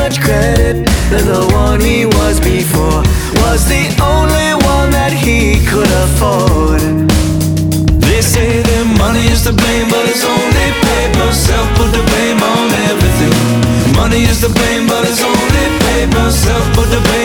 much credit than the one he was before. Was the only one that he could afford. They say that money is to blame, but it's only paper. Self put the blame on everything. Money is to blame, but it's only paper. Self put the blame